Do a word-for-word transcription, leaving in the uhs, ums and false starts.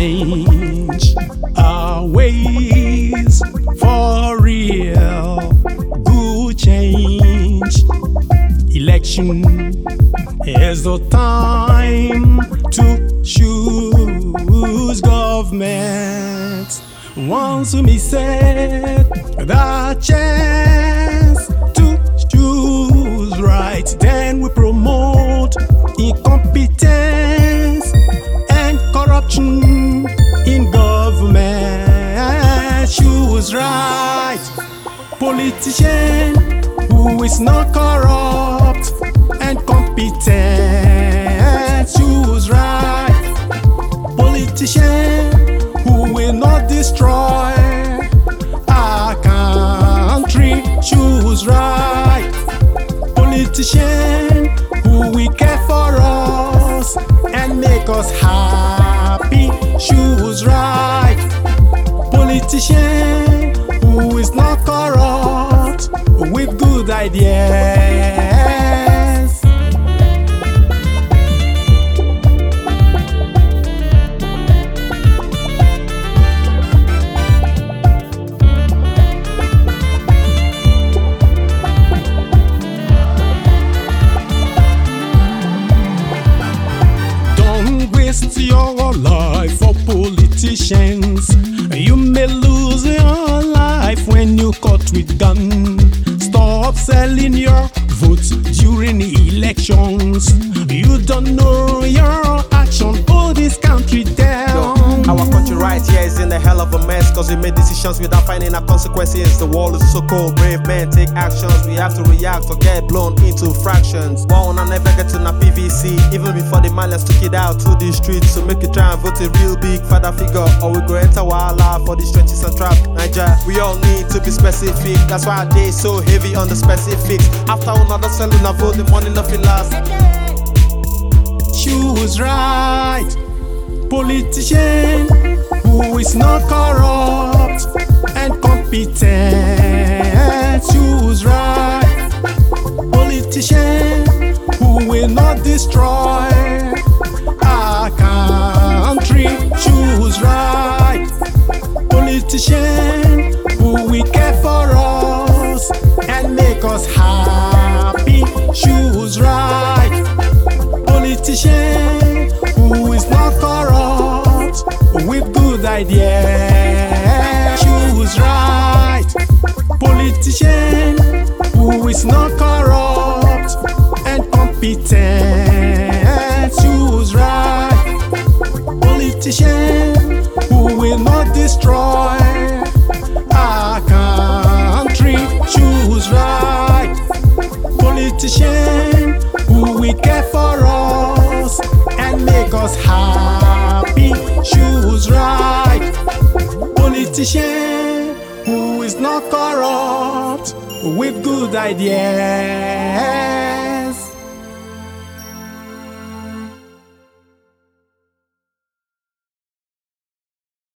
change our ways for real good change. Election is the time to choose government. Once we set the chance to choose right, then we promote incompetence and corruption in government. Choose right politician who is not corrupt and competent. Choose right politician who will not destroy our country. Choose right politician who will care for us and make us happy. Choose right politician who is not corrupt with good ideas. Waste your life for politicians. You may lose your life when you caught with gun. Stop selling your votes during elections. You don't know your action. Hold this country down. Our country right here is in the hell of a mess, cause we made decisions without finding our consequences. The world is so cold, brave men take actions. We have to react or get blown into fractions. One will never get to the P V C, even before the mindless took it out to the streets. So make you try and vote a real big father figure, or we go enter wahala for these trenches and trap Niger. We all need to be specific, that's why our day is so heavy on the specifics. After another selling a vote, the money nothing lasts. Choose right politician who is not corrupt and competent. Choose right politician who will not destroy our country. Choose right politician who will care for us and make us happy. Choose right politician who is not corrupt with good ideas. Choose right politician who is not corrupt and competent. Choose right politician who will not destroy our country. Choose right politician who will care for us and make us happy. Choose right politician who is not corrupt with good ideas.